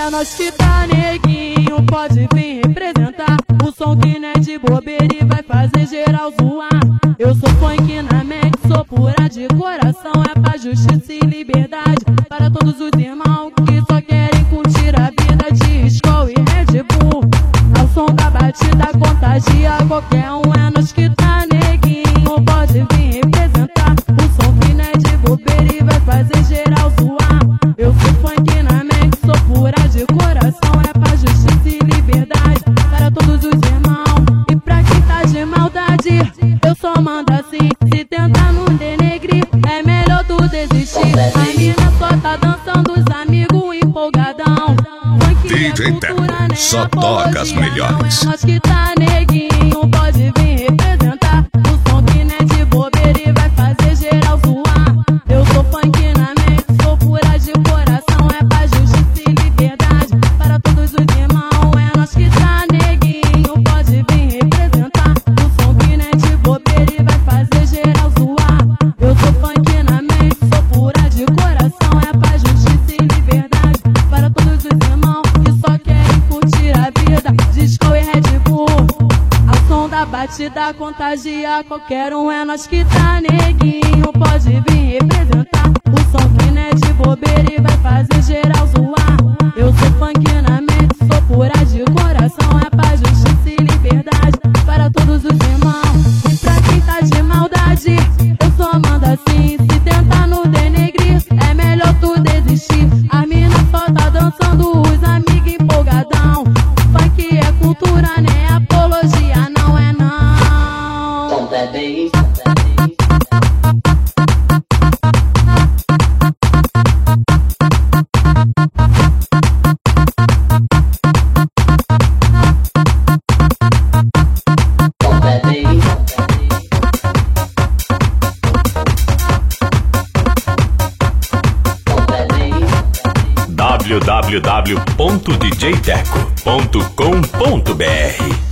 é nós que tá, neguinho, pode vir representar. O som que não é de bobeira e vai fazer geral zoar. Eu sou funk na mente, sou pura de coração. É paz, justiça e liberdade para todos os irmãos que só querem curtir a vida de Skol e Red Bull. Ao som da batida contagia qualquer um. É nós que tá, neguinho, pode vir representar. O som que não é de bobeira e vai fazer geral zoar. Eu sou funk na mente, sou pura de coração. É paz, justiça e liberdade para todos os irmãos. E pra quem tá de maldade, eu só mando assim. Se tentar no denegrir, é melhor tu desistir. A mina só tá dançando, os amigos empolgadão. DJ Teco, só toca as melhores. Nós que tá, neguinho, pode vir representar. O som que não é de bobeira e vai fazer geral zoar. Eu sou funk na mente, sou pura de coração. É paz, justiça e liberdade para todos os irmãos. É nós que tá, neguinho, pode vir representar. O som que não é de bobeira e vai fazer geral zoar. Eu sou funk na mente, sou pura de coração. É paz, justiça e liberdade para todos os irmãos que só querem curtir a vida de Skol e Red Bull. Ao som da batida contagia qualquer um. É nós que tá, neguinho, pode vir representar. O som que não é de bobeira e vai fazer geral zoar. Eu sou funk na mente, sou pura de coração. É paz, justiça e liberdade para todos os irmãos. E pra quem tá de maldade, eu só mando assim. Se tentar no denegrir, é melhor tu desistir. A mina só tá dançando, os amigos empolgadão. Funk é cultura, nem apologia, não é não. www.djteco.com.br